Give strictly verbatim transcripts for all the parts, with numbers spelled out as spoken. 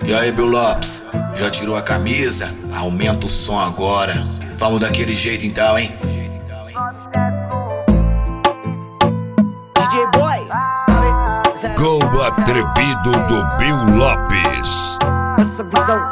E aí, Bill Lopes, já tirou a camisa? Aumenta o som agora. Vamos daquele jeito então, hein? D J Boy, Gol atrevido do Bill Lopes. essa visão.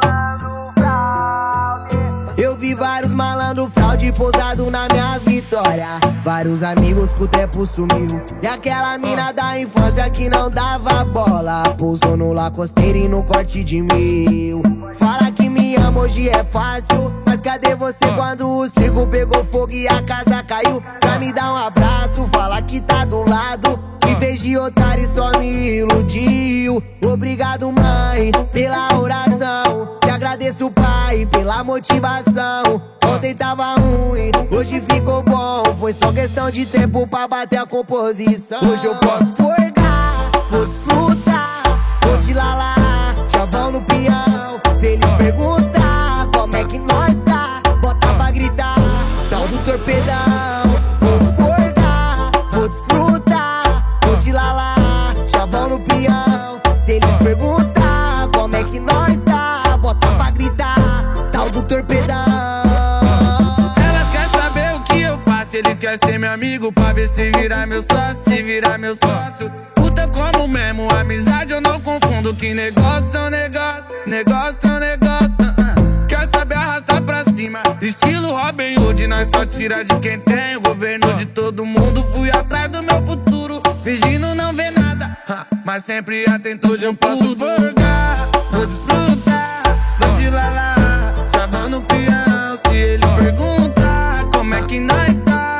Eu vi vários malandro fraude pousado na minha vitória. Vários amigos que o tempo sumiu. E aquela mina da infância que não dava bola pousou no Lacosteiro e no corte de mil. Fala que me ama, hoje é fácil, mas cadê você quando o circo pegou fogo e a casa caiu? Pra me dar um abraço, fala que tá do lado. Em vez de otário só me iludiu. Obrigado, mãe, pela oração. Te agradeço, pai, pela motivação. Ontem tava ruim, hoje ficou bom. Foi só questão de tempo pra bater a composição. Hoje eu posso forgar, vou desfrutar, vou te lalar, chavão no peão. Se eles perguntar como é que nós tá, bota pra gritar, tal do torpedão. Vou forgar, vou desfrutar, vou te lalar, chavão no peão. Se eles perguntar como é que nós tá, bota pra gritar, tal do torpedão. Eles querem ser meu amigo pra ver se virar meu sócio, se virar meu sócio. Puta como mesmo, amizade eu não confundo. Que negócio é um negócio, negócio é um negócio. uh-uh. Quer saber arrastar pra cima, estilo Robin Hood. Nós só tira de quem tem, o governo de todo mundo. Fui atrás do meu futuro, fingindo não ver nada, uh, mas sempre atento. Hoje eu posso forgar, vou desfrutar, vou te lalar, chavão no peão. Se ele perguntar como é que nós tá,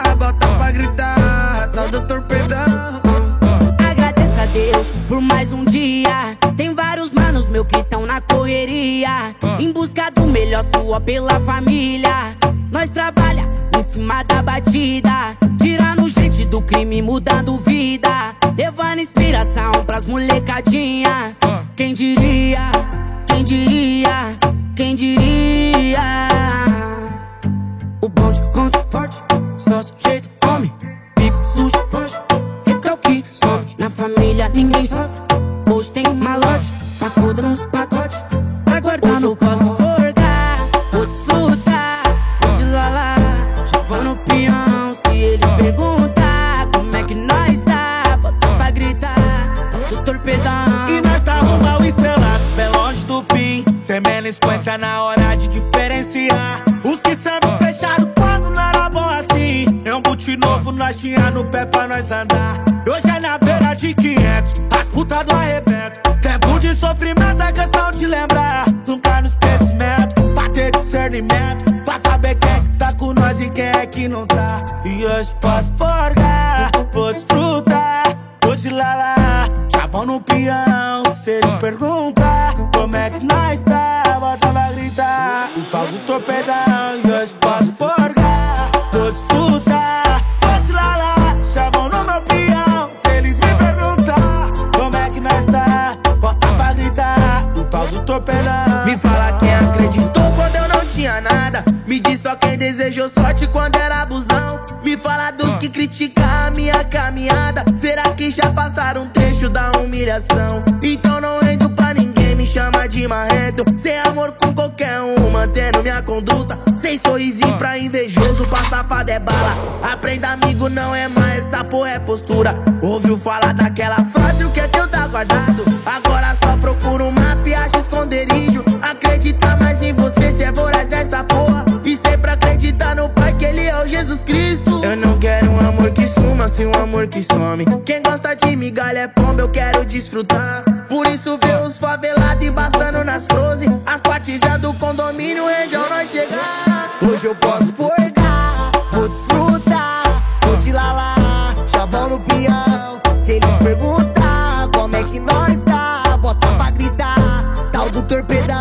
do torpedão. Agradeço a Deus por mais um dia. Tem vários manos meu que tão na correria, em busca do melhor, sua pela família. Nós trabalha em cima da batida, tirando gente do crime, mudando vida, levando inspiração pras molecadinha. Quem diria, quem diria, quem diria? O bonde conta forte, só sujeito homem. Sujo, foge, recalque, sobe. Na família ninguém sofre. Hoje tem malote, pacuda nos pacotes, pra guardar no posso forgar, vou desfrutar, vou te lalar, chavão no peão. Se eles perguntar como é que nós tá, bota pra gritar, do torpedão. E nós tá rumo ao estrelado, bem longe do fim, sem melisquência na hora de diferenciar. Os que sempre fecharam quando não era bom assim. É um boot novo, nós tinha no pé pra nós andar. Hoje é na beira de quinhentos, as putas do arrebento. Tempo de sofrimento é questão de lembrar, nunca no esquecimento, pra ter discernimento, pra saber quem é que tá com nós e quem é que não tá. E hoje posso forgar, vou desfrutar, vou te lalar, chavão no peão. Se eles perguntar como é que nós tá, bota pra gritar, o tal do torpedão. E hoje posso forgar, vou desfrutar, vou te lalar, chavão no meu peão. Se eles me perguntar como é que nós tá, bota pra gritar, o tal do torpedão. Me fala quem acreditou quando eu não tinha nada, me diz só quem desejou sorte quando era abusão. Me fala dos que criticam a minha caminhada, será que já passaram um trecho da humilhação? Então não rendo pra ninguém, me chama de marrento. Sem amor com qualquer um, mantendo minha conduta. Sem sorrisinho pra invejoso, pra safado é bala. Aprenda amigo, não é mais, essa porra é postura. Ouviu falar daquela frase, o que é teu tá guardado. Agora só procura um mapa e acha esconderijo. Acredita mais em você, se é voraz dessa porra. E sempre acreditar no Pai, que Ele é o Jesus Cristo. Eu não quero um amor que suma, sim um amor que some. Quem gosta de migalha é pomba, eu quero desfrutar. Por isso vê os favelados embaçando nas frozen, as patizas do condomínio, região nós chegar. Hoje eu posso forgar, vou desfrutar, vou te lalar, chavão no peão. Se eles perguntar como é que nós tá, bota pra gritar, tal do torpedão.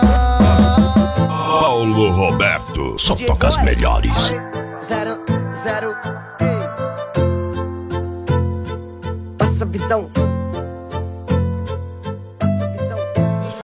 Paulo Roberto, só toca as melhores. Zero, zero, ei. Passa a visão.